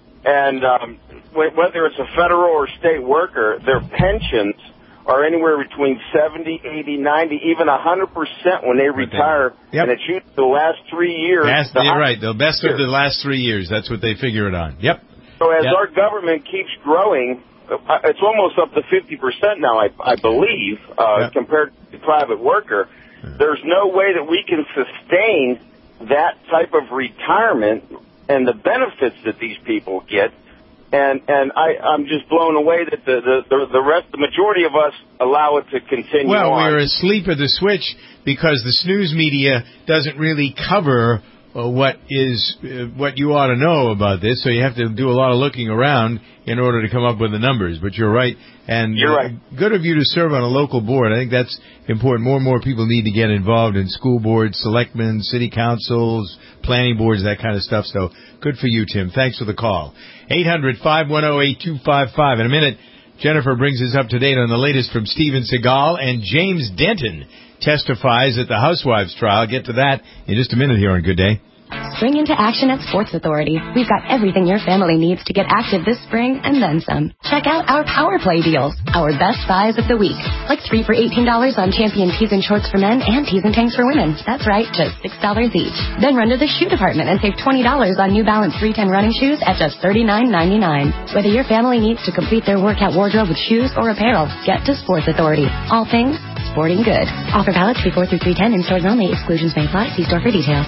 and um, whether it's a federal or state worker, their pensions are anywhere between seventy, eighty, ninety, even one hundred percent when they retire, yep. and it's usually the last three years. That's, the you're right, the best years. of the last three years. That's what they figure it on. Yep. So as yep. our government keeps growing, it's almost up to fifty percent now, I, I believe, uh, yep. compared to the private worker. There's no way that we can sustain that type of retirement and the benefits that these people get. And and I, I'm just blown away that the, the, the rest, the majority of us allow it to continue well, on. Well, we're asleep at the switch because the snooze media doesn't really cover uh, what is uh, what you ought to know about this. So you have to do a lot of looking around in order to come up with the numbers. But you're right. And You're right. Uh, good of you to serve on a local board. I think that's important. More and more people need to get involved in school boards, selectmen, city councils, planning boards, that kind of stuff. So good for you, Tim. Thanks for the call. eight hundred, five one zero, eight two five five. In a minute, Jennifer brings us up to date on the latest from Steven Seagal, and James Denton testifies at the Housewives trial. Get to that in just a minute here on Good Day. Spring into action at Sports Authority. We've got everything your family needs to get active this spring and then some. Check out our Power Play deals, our best buys of the week. Like three for eighteen dollars on Champion tees and shorts for men and tees and tanks for women. That's right, just six dollars each. Then run to the shoe department and save twenty dollars on New Balance three ten running shoes at just thirty-nine ninety-nine. Whether your family needs to complete their workout wardrobe with shoes or apparel, get to Sports Authority. All things sporting good. Offer valid three four through three ten in stores only. Exclusions may apply. See store for details.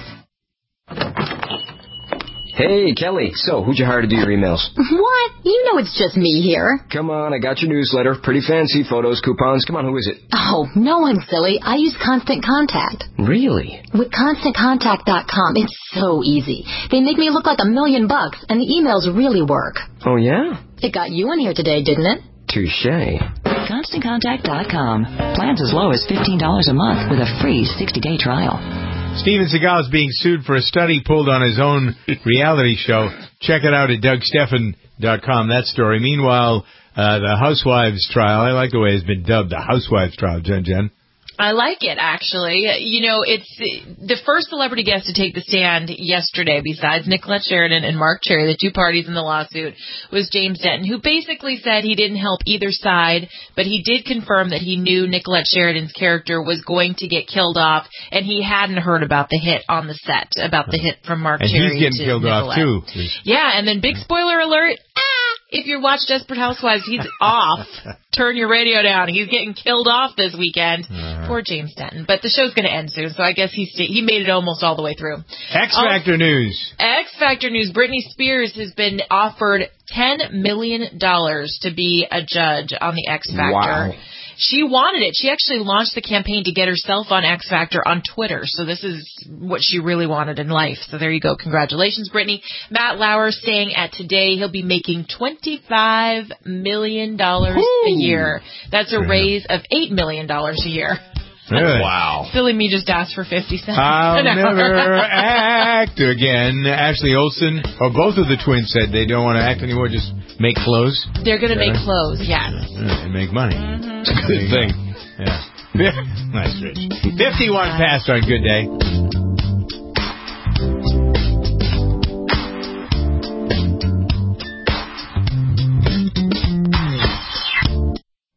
Hey, Kelly. So, who'd you hire to do your emails? What? You know it's just me here. Come on, I got your newsletter. Pretty fancy. Photos, coupons. Come on, who is it? Oh, no one's silly. I use Constant Contact. Really? With Constant Contact dot com, it's so easy. They make me look like a million bucks, and the emails really work. Oh, yeah? It got you in here today, didn't it? Touché. Constant Contact dot com. Plans as low as fifteen dollars a month with a free sixty-day trial. Steven Seagal is being sued for a study pulled on his own reality show. Check it out at Doug Stephan dot com, that story. Meanwhile, uh, the Housewives trial, I like the way it's been dubbed, the Housewives trial, Jen Jen. I like it, actually. You know, it's the first celebrity guest to take the stand yesterday, besides Nicolette Sheridan and Mark Cherry, the two parties in the lawsuit, was James Denton, who basically said he didn't help either side, but he did confirm that he knew Nicolette Sheridan's character was going to get killed off, and he hadn't heard about the hit on the set, about the hit from Mark and Cherry. And he's getting killed Nicolette. off, too. Yeah, and then big spoiler alert, ah! If you watch Desperate Housewives, he's off. Turn your radio down. He's getting killed off this weekend. Uh-huh. Poor James Denton. But the show's going to end soon, so I guess he st- he made it almost all the way through. X Factor um, news. X Factor news. Britney Spears has been offered ten million dollars to be a judge on the X Factor. Wow. She wanted it. She actually launched the campaign to get herself on X Factor on Twitter. So this is what she really wanted in life. So there you go. Congratulations, Brittany. Matt Lauer saying at Today he'll be making twenty-five million dollars Woo! a year. That's a raise of eight million dollars a year. Really? Wow. Silly me just asked for fifty cents. I'll never act again. Ashley Olsen, or both of the twins said they don't want to act anymore, just make clothes. They're going to make clothes, yes. Yeah, and make money. Mm-hmm. It's a good thing. Yeah. Nice, Rich. fifty-one past on Good Day.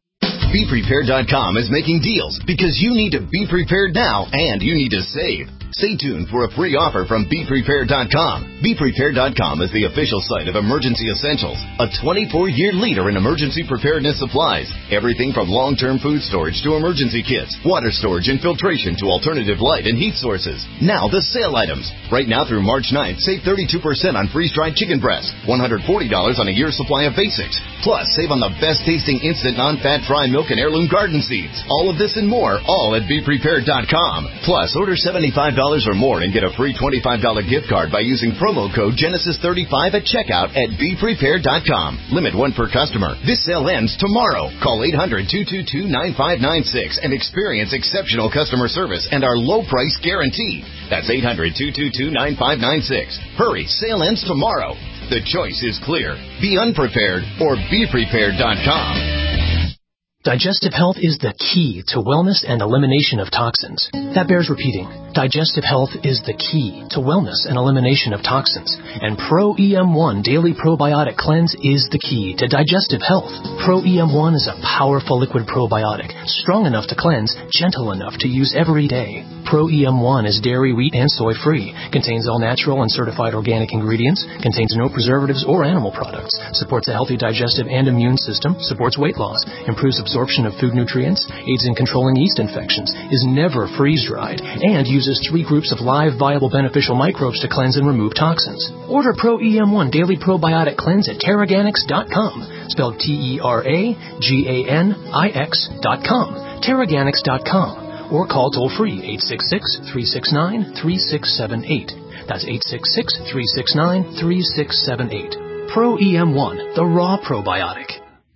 Be Prepared dot com is making deals because you need to be prepared now and you need to save. Stay tuned for a free offer from Be Prepared dot com. Be Prepared dot com is the official site of Emergency Essentials, a twenty-four year leader in emergency preparedness supplies. Everything from long-term food storage to emergency kits, water storage and filtration to alternative light and heat sources. Now the sale items. Right now through March ninth, save thirty-two percent on freeze-dried chicken breast, one hundred forty dollars on a year's supply of basics. Plus, save on the best-tasting instant non-fat fry milk and heirloom garden seeds. All of this and more, all at Be Prepared dot com. Plus, order seventy-five dollars or more and get a free twenty-five dollars gift card by using promo code Genesis thirty-five at checkout at Be Prepared dot com. Limit one per customer. This sale ends tomorrow. Call eight hundred, two two two, nine five nine six and experience exceptional customer service and our low price guarantee. That's eight hundred, two two two, nine five nine six. Hurry, sale ends tomorrow. The choice is clear. Be unprepared or Be Prepared dot com. Digestive health is the key to wellness and elimination of toxins. That bears repeating. Digestive health is the key to wellness and elimination of toxins. And Pro E M one Daily Probiotic Cleanse is the key to digestive health. Pro E M one is a powerful liquid probiotic, strong enough to cleanse, gentle enough to use every day. Pro E M one is dairy, wheat, and soy-free, contains all natural and certified organic ingredients, contains no preservatives or animal products, supports a healthy digestive and immune system, supports weight loss, improves absorption of food nutrients, aids in controlling yeast infections, is never freeze-dried, and uses three groups of live, viable, beneficial microbes to cleanse and remove toxins. Order Pro E M one Daily Probiotic Cleanse at Terraganix dot com, spelled T E R A G A N I X dot com, Terraganix dot com. Or call toll-free eight six six, three six nine, three six seven eight. That's eight six six, three six nine, three six seven eight. Pro E M one, the raw probiotic.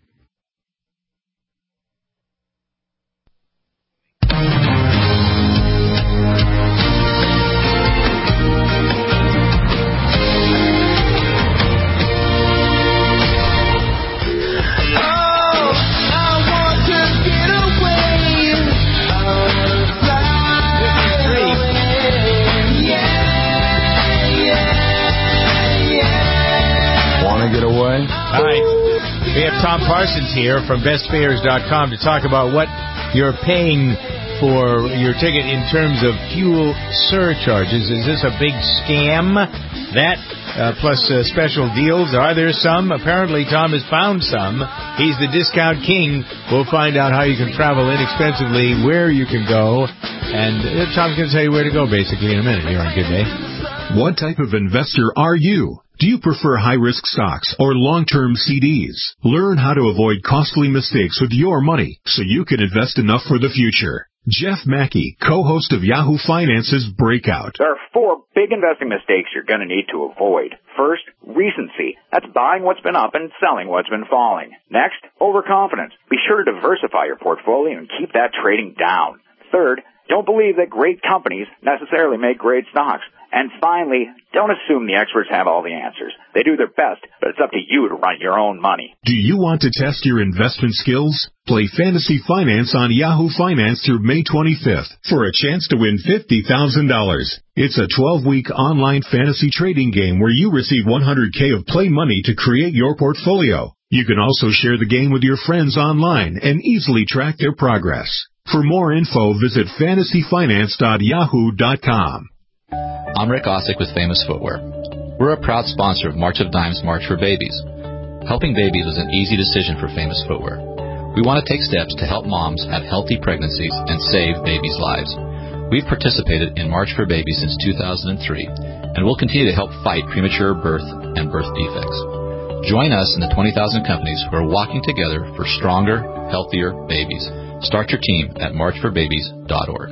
Get away. All right. We have Tom Parsons here from best fares dot com to talk about what you're paying for your ticket in terms of fuel surcharges. Is this a big scam? That, uh, plus uh, special deals. Are there some? Apparently, Tom has found some. He's the discount king. We'll find out how you can travel inexpensively, where you can go, and uh, Tom's going to tell you where to go, basically, in a minute here on Good Day. What type of investor are you? Do you prefer high-risk stocks or long-term C Ds? Learn how to avoid costly mistakes with your money so you can invest enough for the future. Jeff Mackey, co-host of Yahoo Finance's Breakout. There are four big investing mistakes you're going to need to avoid. First, recency. That's buying what's been up and selling what's been falling. Next, overconfidence. Be sure to diversify your portfolio and keep that trading down. Third, don't believe that great companies necessarily make great stocks. And finally, don't assume the experts have all the answers. They do their best, but it's up to you to run your own money. Do you want to test your investment skills? Play Fantasy Finance on Yahoo Finance through May twenty-fifth for a chance to win fifty thousand dollars. It's a twelve-week online fantasy trading game where you receive one hundred thousand dollars of play money to create your portfolio. You can also share the game with your friends online and easily track their progress. For more info, visit fantasy finance dot yahoo dot com. I'm Rick Osick with Famous Footwear. We're a proud sponsor of March of Dimes March for Babies. Helping babies was an easy decision for Famous Footwear. We want to take steps to help moms have healthy pregnancies and save babies' lives. We've participated in March for Babies since two thousand three, and we'll continue to help fight premature birth and birth defects. Join us in the twenty thousand companies who are walking together for stronger, healthier babies. Start your team at march for babies dot org.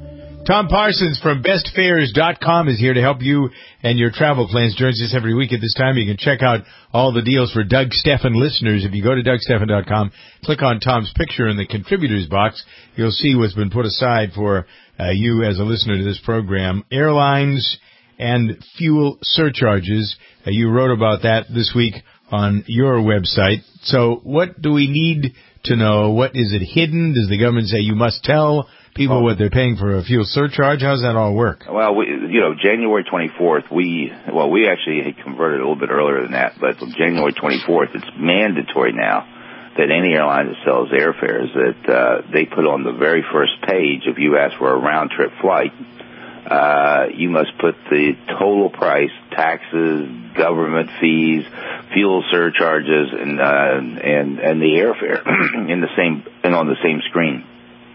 Tom Parsons from best fares dot com is here to help you and your travel plans. Joins us every week at this time. You can check out all the deals for Doug Stephan listeners. If you go to doug stephan dot com, click on Tom's picture in the contributors box, you'll see what's been put aside for uh, you as a listener to this program. Airlines and fuel surcharges. Uh, you wrote about that this week on your website. So what do we need to know? What is it hidden? Does the government say you must tell people what they're paying for a fuel surcharge? How does that all work? Well, we, you know, January twenty-fourth, we, well, we actually had converted a little bit earlier than that, but January twenty-fourth, it's mandatory now that any airline that sells airfares, that uh, they put on the very first page, if you ask for a round-trip flight, uh, you must put the total price, taxes, government fees, fuel surcharges, and uh, and and the airfare in the same and on the same screen.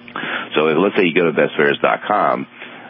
So if, let's say you go to best fares dot com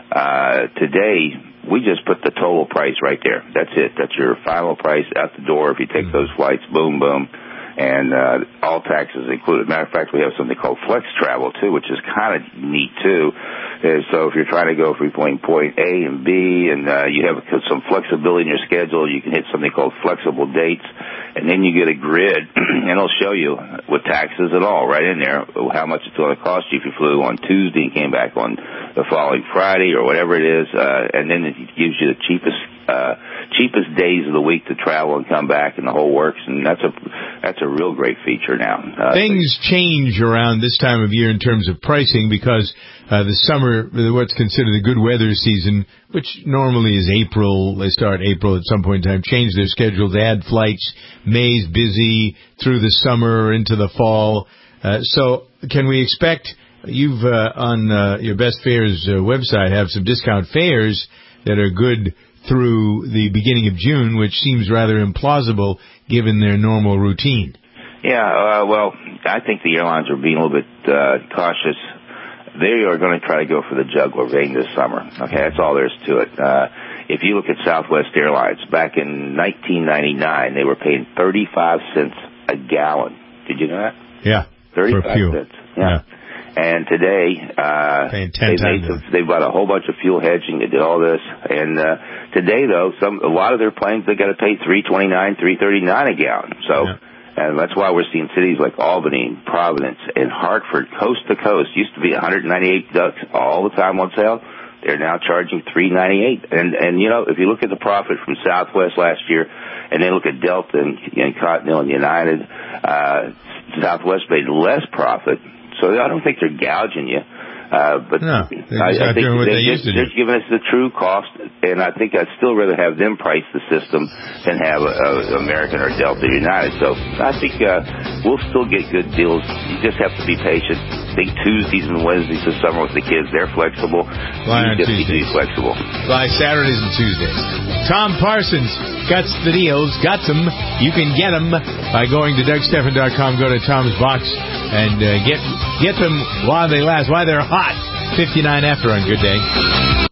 uh, today. We just put the total price right there. That's it. That's your final price out the door. If you take those flights, boom, boom. And uh, all taxes included. Matter of fact, we have something called Flex Travel, too, which is kind of neat, too. Uh, so if you're trying to go from point, point A and B, and uh, you have some flexibility in your schedule, you can hit something called Flexible Dates, and then you get a grid, and it'll show you with taxes and all right in there how much it's going to cost you if you flew on Tuesday and came back on the following Friday or whatever it is, uh, and then it gives you the cheapest uh, cheapest days of the week to travel and come back, and the whole works, and that's a that's a real great feature now. Uh, Things change around this time of year in terms of pricing because uh, the summer, what's considered the good weather season, which normally is April, they start April at some point in time, change their schedules, add flights. May's busy through the summer into the fall. Uh, so can we expect, you've uh, on uh, your Best Fares uh, website have some discount fares that are good through the beginning of June, which seems rather implausible given their normal routine. Yeah, uh, well, I think the airlines are being a little bit uh, cautious. They are going to try to go for the jugular vein this summer. Okay, that's all there is to it. Uh, if you look at Southwest Airlines, back in nineteen ninety-nine, they were paying thirty-five cents a gallon. Did you know that? Yeah, thirty-five cents. Yeah. yeah. And today, uh, they made some, they've got a whole bunch of fuel hedging. They did all this. And, uh, today though, some, a lot of their planes, they got to pay three twenty-nine, three thirty-nine a gallon. So, yeah. And that's why we're seeing cities like Albany, Providence, and Hartford, coast to coast. Used to be one hundred ninety-eight bucks all the time on sale. They're now charging three ninety-eight. And, and, you know, if you look at the profit from Southwest last year, and then look at Delta and, and Continental and United, uh, Southwest made less profit. So I don't think they're gouging you. Uh, but no, I, I think they, they they're, they're giving us the true cost, and I think I'd still rather have them price the system than have a, a American or Delta or United. So I think uh, we'll still get good deals. You just have to be patient. I think Tuesdays and Wednesdays this summer with the kids, they're flexible. Fly on you just Tuesdays. Be flexible. Fly Saturdays and Tuesdays. Tom Parsons got the deals, got them. You can get them by going to Doug Stephan dot com. Go to Tom's box and uh, get get them while they last, while they're hot. fifty-nine after on Good Day.